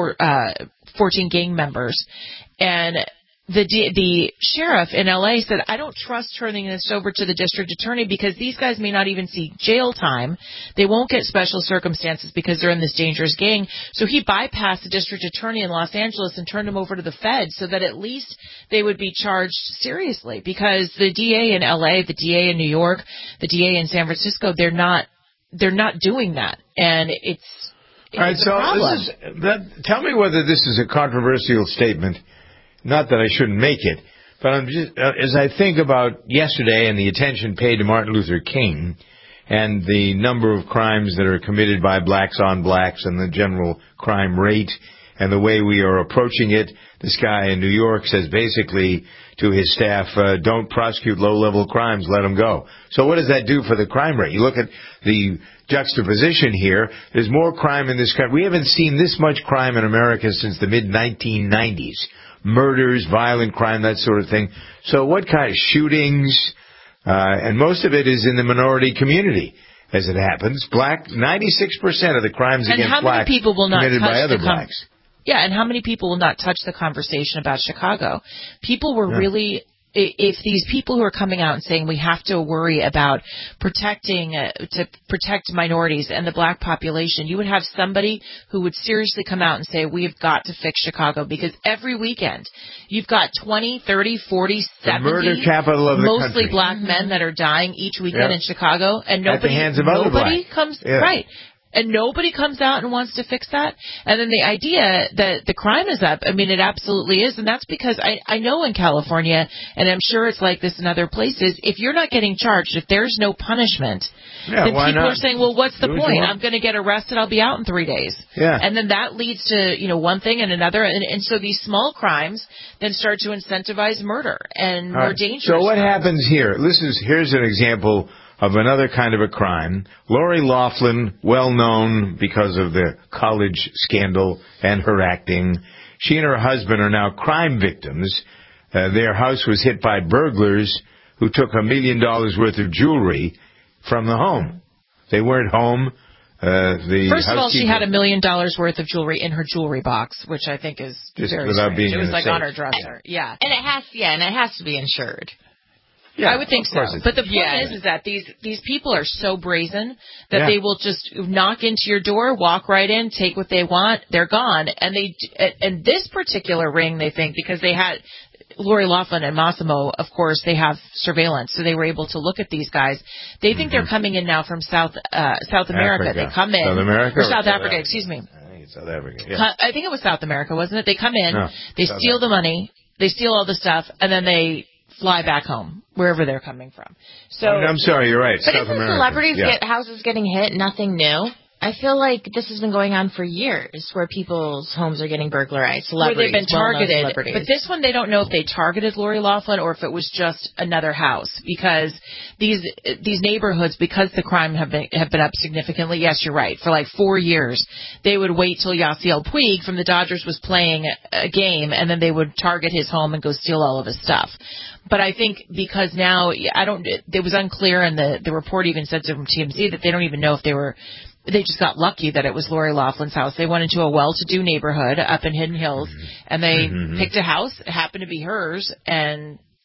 fourteen gang members. And The the sheriff in L A said, I don't trust turning this over to the district attorney because these guys may not even see jail time. They won't get special circumstances because they're in this dangerous gang. So he bypassed the district attorney in Los Angeles and turned them over to the feds so that at least they would be charged seriously, because the D A in L A, the D A in New York, the D A in San Francisco, they're not they're not doing that. And it's, it's All right, a so problem. This is, that, tell me whether this is a controversial statement. Not that I shouldn't make it, but I'm just, uh, as I think about yesterday and the attention paid to Martin Luther King and the number of crimes that are committed by blacks on blacks and the general crime rate and the way we are approaching it, this guy in New York says basically to his staff, uh, don't prosecute low-level crimes, let them go. So what does that do for the crime rate? You look at the juxtaposition here. There's more crime in this country. We haven't seen this much crime in America since the mid nineteen nineties. Murders, violent crime, that sort of thing. So what kind of shootings? Uh, and most of it is in the minority community, as it happens. Black, ninety-six percent of the crimes and against blacks people will not committed touch by other the com- blacks. Yeah, and how many people will not touch the conversation about Chicago? People were Yeah. really... If these people who are coming out and saying we have to worry about protecting, uh, to protect minorities and the black population, you would have somebody who would seriously come out and say we've got to fix Chicago, because every weekend you've got twenty, thirty, forty, seventy the murder capital of the mostly country. black men that are dying each weekend Yep. in Chicago, and At the nobody, hands of other nobody blacks. comes Yeah. right. And nobody comes out and wants to fix that. And then the idea that the crime is up, I mean, it absolutely is. And that's because I, I know in California, and I'm sure it's like this in other places, if you're not getting charged, if there's no punishment, Yeah, then why people not? are saying, well, what's the Do what you point? want. I'm going to get arrested. I'll be out in three days. Yeah. And then that leads to, you know, one thing and another. And, and so these small crimes then start to incentivize murder and All more right. dangerous. So what crimes. happens here? This is here's an example of another kind of a crime. Lori Loughlin, well known because of the college scandal and her acting. She and her husband are now crime victims. Uh, their house was hit by burglars who took a million dollars worth of jewelry from the home. They weren't home. Uh, the First of all, she housekeeper- had a million dollars worth of jewelry in her jewelry box, which I think is Just very without strange. being It in was a like safe. on her dresser. Yeah. And it has, yeah, and it has to be insured. Yeah, I would think of so. course it's- But the point Yeah. is, is that these these people are so brazen that Yeah. they will just knock into your door, walk right in, take what they want, they're gone. And they and this particular ring, they think, because they had Lori Loughlin and Massimo, of course, they have surveillance, so they were able to look at these guys. They think they're coming in now from South uh, South America. Africa. They come in South America or or South, South Africa, Africa? excuse me. I think it's South Africa. Yeah. Uh, I think it was South America, wasn't it? They come in, No, they South steal the money, they steal all the stuff, and then they fly back home, wherever they're coming from. So I mean, I'm sorry, you're right. But South isn't America. celebrities Yeah. get houses getting hit nothing new? I feel like this has been going on for years, where people's homes are getting burglarized. where Celebrities, they've been well-known targeted. celebrities. But this one, they don't know if they targeted Lori Loughlin or if it was just another house, because these these neighborhoods, because the crime have been have been up significantly. Yes, you're right. For like four years, they would wait till Yasiel Puig from the Dodgers was playing a game, and then they would target his home and go steal all of his stuff. But I think because now, I don't, it was unclear, and the the report even said so from T M Z that they don't even know if they were. They just got lucky that it was Lori Loughlin's house. They went into a well-to-do neighborhood up in Hidden Hills, and they Mhm. picked a house. It happened to be hers, and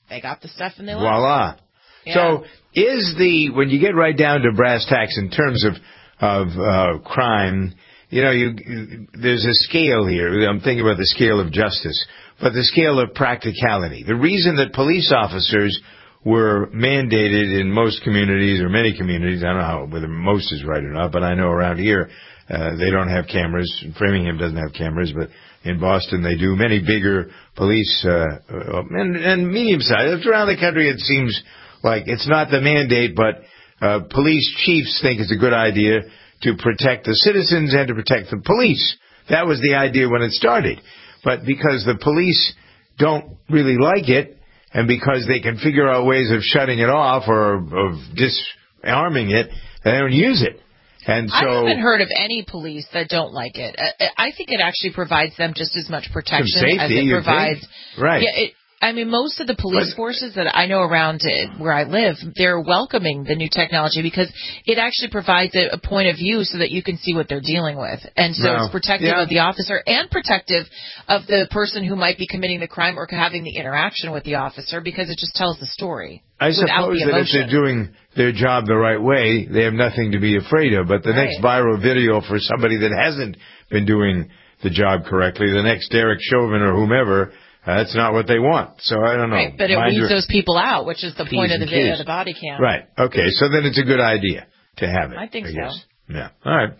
they got the stuff and they voila. left. Yeah. So is the, when you get right down to brass tacks in terms of, of uh, crime, you know, you, you there's a scale here. I'm thinking about the scale of justice, but the scale of practicality. The reason that police officers were mandated in most communities, or many communities, I don't know how, whether most is right or not, but I know around here uh, they don't have cameras. Framingham doesn't have cameras, but in Boston they do. Many bigger police uh, and, and medium-sized. Around the country it seems like it's not the mandate, but uh, police chiefs think it's a good idea to protect the citizens and to protect the police. That was the idea when it started. But because the police don't really like it, and because they can figure out ways of shutting it off or of disarming it, they don't use it. And so I haven't heard of any police that don't like it. I think it actually provides them just as much protection safety, as it provides. Think? Right. Yeah, it, I mean, most of the police forces that I know around where I live, they're welcoming the new technology because it actually provides a, a point of view so that you can see what they're dealing with. And so no. it's protective yeah. of the officer and protective of the person who might be committing the crime or having the interaction with the officer because it just tells the story. I suppose that if they're doing their job the right way, they have nothing to be afraid of. But the right. next viral video for somebody that hasn't been doing the job correctly, the next Derek Chauvin or whomever, Uh, that's not what they want. So I don't know. Right, but it Mind weeds your those people out, which is the point of the video, the body cam. Right. Okay. So then it's a good idea to have it. I think I so. Guess. Yeah. All right.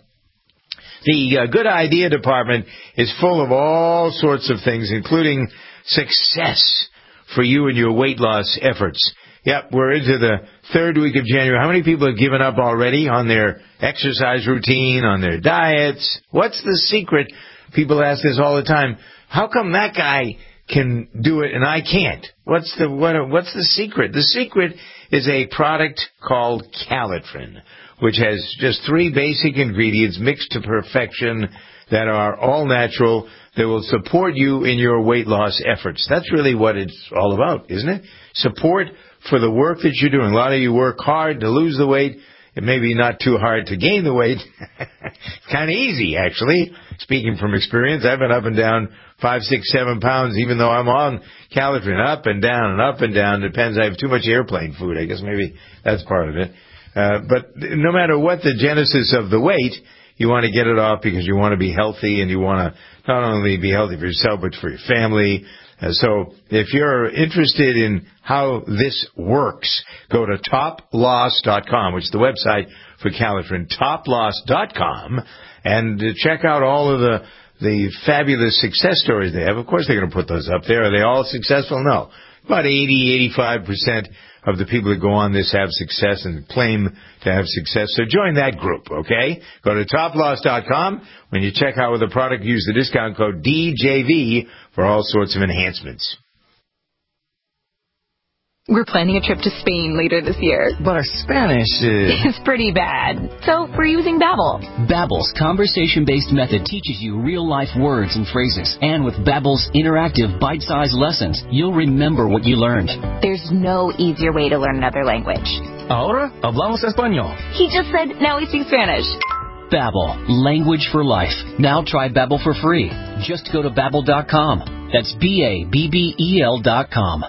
The uh, Good Idea Department is full of all sorts of things, including success for you and your weight loss efforts. Yep, we're into the third week of January. How many people have given up already on their exercise routine, on their diets? What's the secret? People ask this all the time. How come that guy can do it and I can't? What's the what, what's the secret? The secret is a product called Calitrin, which has just three basic ingredients mixed to perfection that are all natural, that will support you in your weight loss efforts. That's really what it's all about, isn't it? Support for the work that you're doing. A lot of you work hard to lose the weight. It may be not too hard to gain the weight. It's kind of easy, actually. Speaking from experience, I've been up and down five, six, seven pounds, even though I'm on Calitrin, up and down and up and down. Depends. I have too much airplane food. I guess maybe that's part of it. Uh, but no matter what the genesis of the weight, you want to get it off because you want to be healthy and you want to not only be healthy for yourself, but for your family. Uh, so if you're interested in how this works, go to top loss dot com, which is the website for Calitrin, top loss dot com, and uh, check out all of the the fabulous success stories they have. Of course they're going to put those up there. Are they all successful? No. About eighty, eighty-five percent of the people that go on this have success and claim to have success. So join that group, okay? Go to top loss dot com. When you check out with the product, use the discount code D J V for all sorts of enhancements. We're planning a trip to Spain later this year. But our Spanish is... is pretty bad. So we're using Babbel. Babbel's conversation-based method teaches you real-life words and phrases. And with Babbel's interactive bite-sized lessons, you'll remember what you learned. There's no easier way to learn another language. Ahora hablamos español. He just said, now we speak Spanish. Babbel, language for life. Now try Babbel for free. Just go to babbel dot com. That's B A B B E L dot com.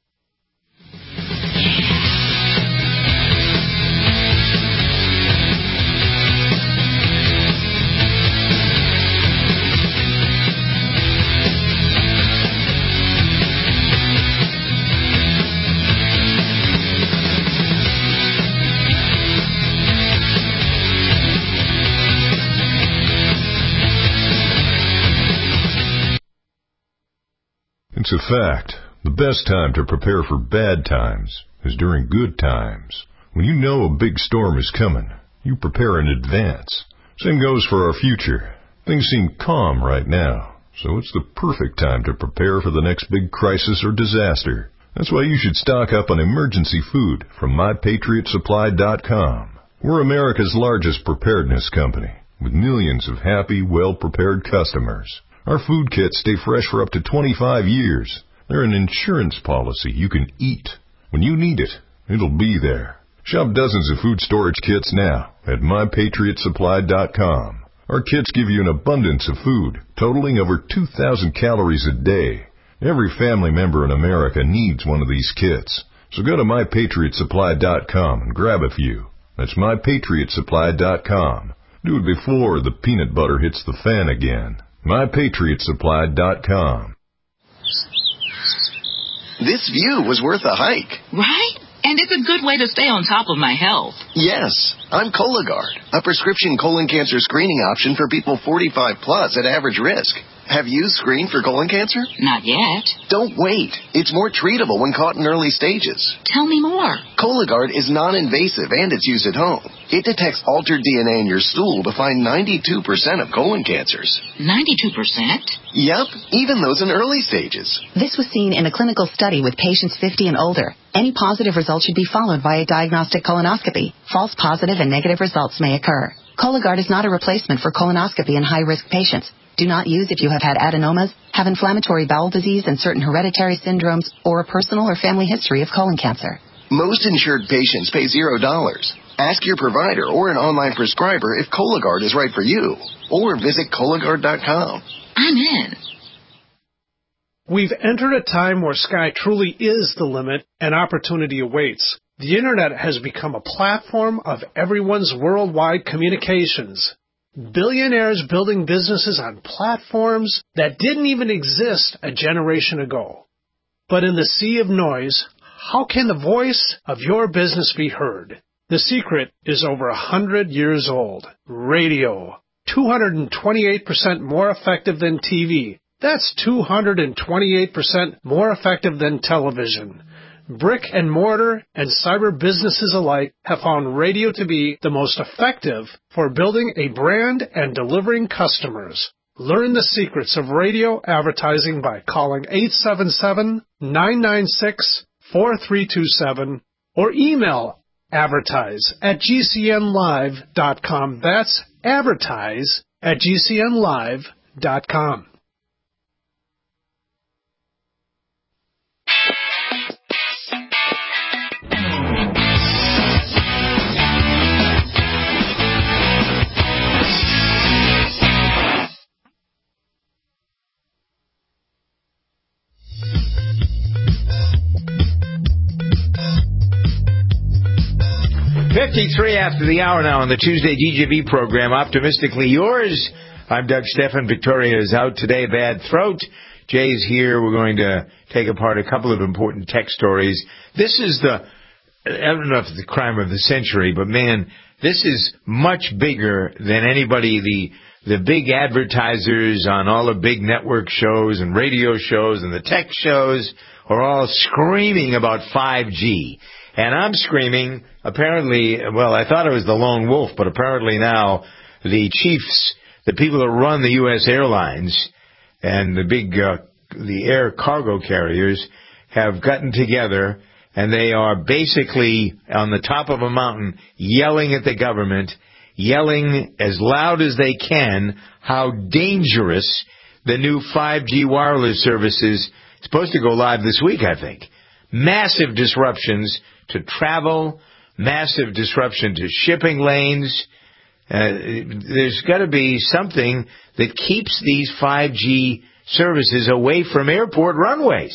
It's a fact. The best time to prepare for bad times is during good times. When you know a big storm is coming, you prepare in advance. Same goes for our future. Things seem calm right now, so it's the perfect time to prepare for the next big crisis or disaster. That's why you should stock up on emergency food from my patriot supply dot com. We're America's largest preparedness company, with millions of happy, well-prepared customers. Our food kits stay fresh for up to twenty-five years. They're an insurance policy you can eat. When you need it, it'll be there. Shop dozens of food storage kits now at my patriot supply dot com. Our kits give you an abundance of food, totaling over two thousand calories a day. Every family member in America needs one of these kits. So go to my patriot supply dot com and grab a few. That's my patriot supply dot com. Do it before the peanut butter hits the fan again. my patriot supply dot com. This view was worth a hike. Right? And it's a good way to stay on top of my health. Yes, I'm Cologuard, a prescription colon cancer screening option for people forty-five plus at average risk. Have you screened for colon cancer? Not yet. Don't wait. It's more treatable when caught in early stages. Tell me more. Cologuard is non-invasive and it's used at home. It detects altered D N A in your stool to find ninety-two percent of colon cancers. ninety-two percent? Yep, even those in early stages. This was seen in a clinical study with patients fifty and older. Any positive result should be followed by a diagnostic colonoscopy. False positive and negative results may occur. Cologuard is not a replacement for colonoscopy in high-risk patients. Do not use if you have had adenomas, have inflammatory bowel disease and certain hereditary syndromes, or a personal or family history of colon cancer. Most insured patients pay zero dollars. Ask your provider or an online prescriber if Cologuard is right for you, or visit Cologuard dot com. I'm in. We've entered a time where sky truly is the limit and opportunity awaits. The Internet has become a platform of everyone's worldwide communications. Billionaires building businesses on platforms that didn't even exist a generation ago. But in the sea of noise, how can the voice of your business be heard? The secret is over a hundred years old. Radio. two hundred twenty-eight percent more effective than T V. That's two hundred twenty-eight percent more effective than television. Brick and mortar and cyber businesses alike have found radio to be the most effective for building a brand and delivering customers. Learn the secrets of radio advertising by calling eight seven seven, nine nine six, four three two seven or email advertise at G C N live dot com. That's advertise at G C N live dot com. fifty-three after the hour now on the Tuesday D J V program, Optimistically Yours. I'm Doug Stephan. Victoria is out today, bad throat. Jay's here. We're going to take apart a couple of important tech stories. This is the, I don't know if it's the crime of the century, but man, this is much bigger than anybody, the, the big advertisers on all the big network shows and radio shows and the tech shows are all screaming about five G. And I'm screaming, apparently, well, I thought it was the lone wolf, but apparently now the chiefs, the people that run the U S airlines and the big, uh, the air cargo carriers have gotten together and they are basically on the top of a mountain yelling at the government, yelling as loud as they can how dangerous the new five G wireless service is. Supposed to go live this week, I think. Massive disruptions to travel, massive disruption to shipping lanes. Uh, there's got to be something that keeps these five G services away from airport runways.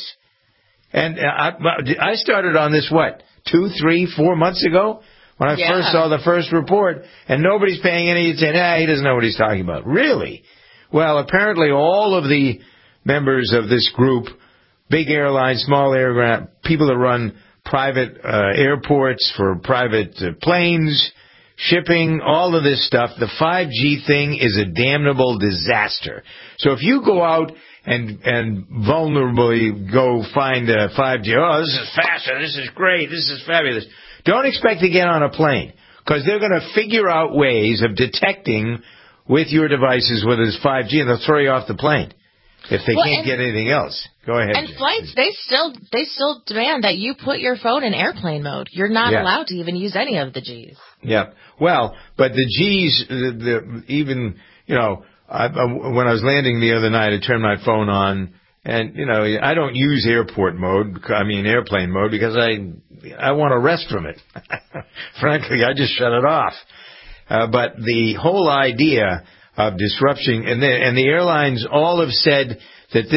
And I, I started on this, what, two, three, four months ago when I yeah. first saw the first report, and nobody's paying any attention. Ah, he doesn't know what he's talking about. Really? Well, apparently all of the members of this group, big airlines, small aircraft, people that run private uh, airports for private uh, planes, shipping, all of this stuff, the five G thing is a damnable disaster. So if you go out and and vulnerably go find a five G, oh, this is faster, this is great, this is fabulous, don't expect to get on a plane, because they're going to figure out ways of detecting with your devices whether it's five G, and they'll throw you off the plane if they well, can't get anything else. Go ahead. And flights, they still they still demand that you put your phone in airplane mode. You're not yeah. allowed to even use any of the G's. Yeah. Well, but the G's, the, the, even, you know, I, I, when I was landing the other night, I turned my phone on, and, you know, I don't use airport mode, I mean airplane mode, because I I want to rest from it. Frankly, I just shut it off. Uh, but the whole idea of disruption, and the, and the airlines all have said that this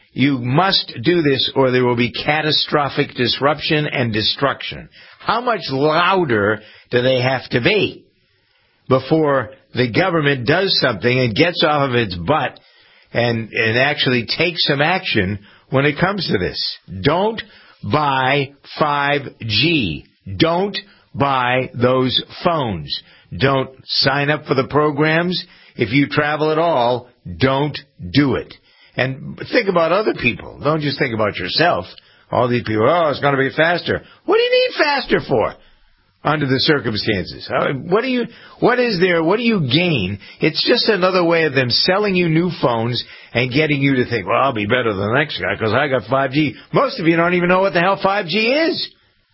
You must do this or there will be catastrophic disruption and destruction. How much louder do they have to be before the government does something and gets off of its butt and, and actually takes some action when it comes to this? Don't buy five G. Don't buy those phones. Don't sign up for the programs. If you travel at all, don't do it. And think about other people. Don't just think about yourself. All these people, oh, it's going to be faster. What do you need faster for under the circumstances? What do you, what is there, what do you gain? It's just another way of them selling you new phones and getting you to think, well, I'll be better than the next guy because I got five G. Most of you don't even know what the hell five G is.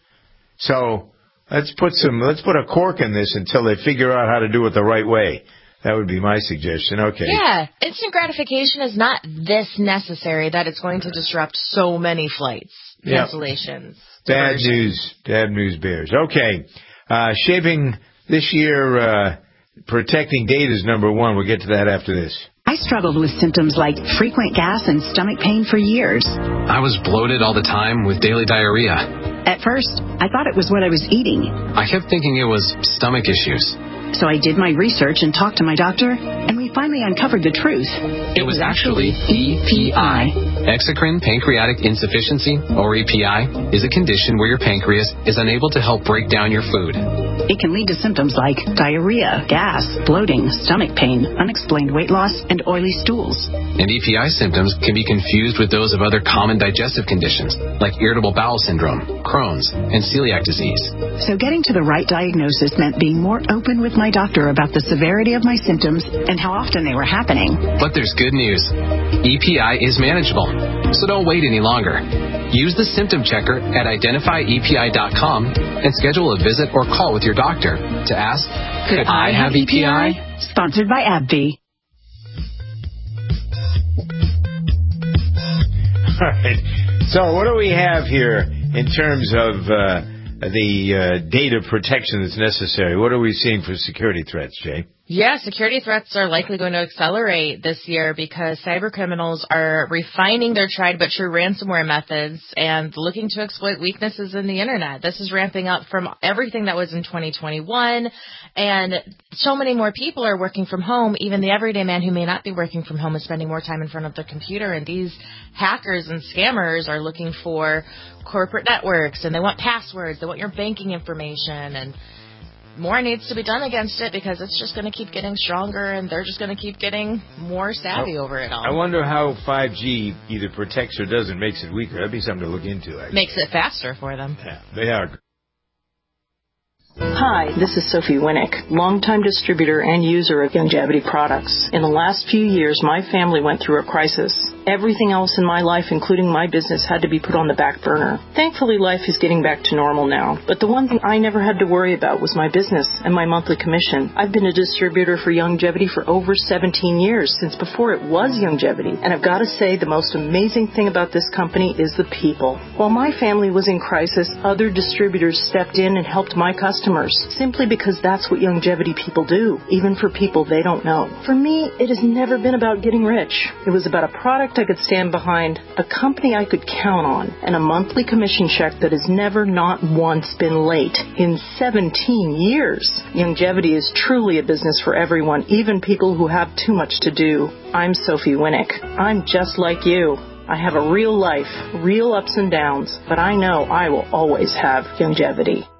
So let's put some, let's put a cork in this until they figure out how to do it the right way. That would be my suggestion. Okay. Yeah, instant gratification is not this necessary that it's going to disrupt so many flights, Yep. cancellations. Bad news. Bad news bears. Okay. Uh, shaping this year, uh, protecting data is number one. We'll get to that after this. I struggled with symptoms like frequent gas and stomach pain for years. I was bloated all the time with daily diarrhea. At first, I thought it was what I was eating. I kept thinking it was stomach issues. So I did my research and talked to my doctor, and we finally uncovered the truth. It was actually E P I. Exocrine pancreatic insufficiency, or E P I, is a condition where your pancreas is unable to help break down your food. It can lead to symptoms like diarrhea, gas, bloating, stomach pain, unexplained weight loss, and oily stools. And E P I symptoms can be confused with those of other common digestive conditions, like irritable bowel syndrome, Crohn's, and celiac disease. So getting to the right diagnosis meant being more open with my doctor about the severity of my symptoms and how often they were happening. But there's good news. E P I is manageable, so don't wait any longer. Use the symptom checker at identify E P I dot com and schedule a visit or call with your doctor to ask, could, could I, I have E P I? Sponsored by AbbVie. All right. So what do we have here in terms of uh, the uh, data protection that's necessary? What are we seeing for security threats, Jay? Yeah, security threats are likely going to accelerate this year because cyber criminals are refining their tried but true ransomware methods and looking to exploit weaknesses in the internet. This is ramping up from everything that was in twenty twenty-one, and so many more people are working from home. Even the everyday man who may not be working from home is spending more time in front of the computer, and these hackers and scammers are looking for corporate networks, and they want passwords, they want your banking information, and more needs to be done against it because it's just going to keep getting stronger and they're just going to keep getting more savvy over it all. I wonder how five G either protects or doesn't, makes it weaker. That'd be something to look into, actually. Makes it faster for them. Yeah, they are. Hi, this is Sophie Winnick, longtime distributor and user of Youngevity products. In the last few years, my family went through a crisis. Everything else in my life, including my business, had to be put on the back burner. Thankfully, life is getting back to normal now. But the one thing I never had to worry about was my business and my monthly commission. I've been a distributor for Youngevity for over seventeen years, since before it was Youngevity. And I've got to say, the most amazing thing about this company is the people. While my family was in crisis, other distributors stepped in and helped my customers, simply because that's what Youngevity people do, even for people they don't know. For me, it has never been about getting rich. It was about a product I could stand behind, a company I could count on, and a monthly commission check that has never not once been late in seventeen years. Youngevity is truly a business for everyone, even people who have too much to do. I'm Sophie Winnick. I'm just like you. I have a real life, real ups and downs, but I know I will always have Youngevity.